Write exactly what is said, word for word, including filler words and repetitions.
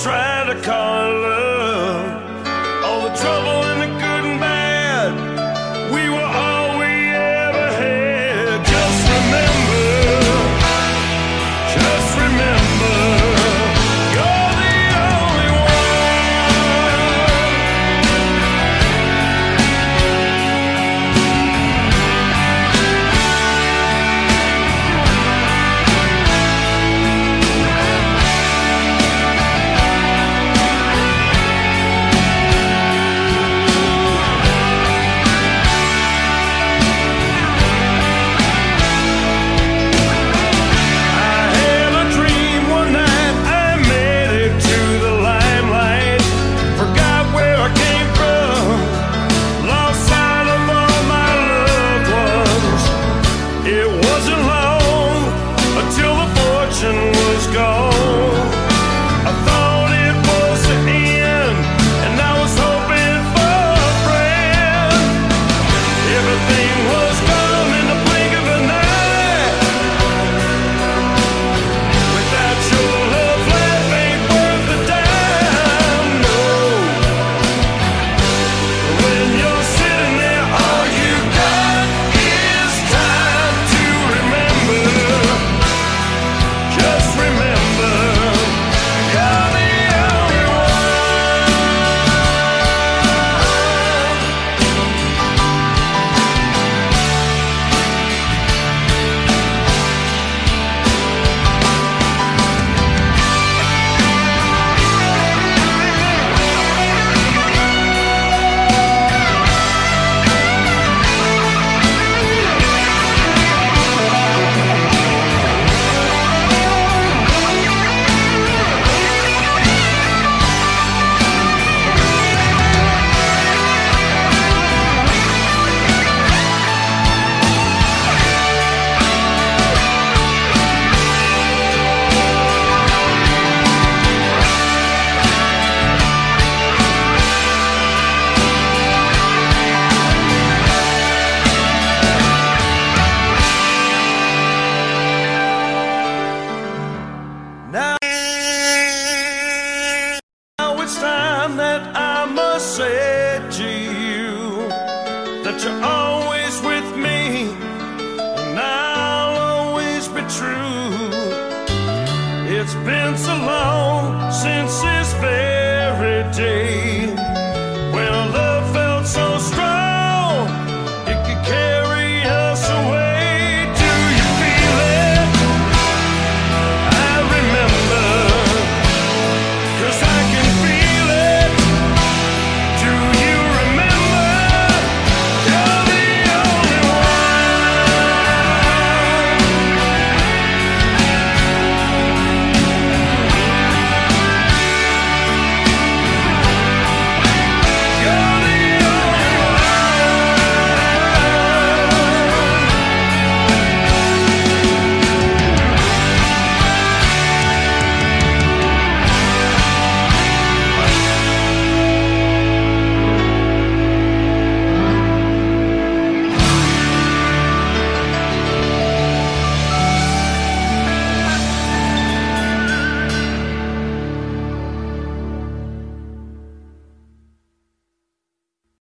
try to call it love. All the trouble and the good and bad, we were all we ever had. Just remember, just remember, you're the only it's time that I must say to you that you're always with me and I'll always be true. It's been so long since this very day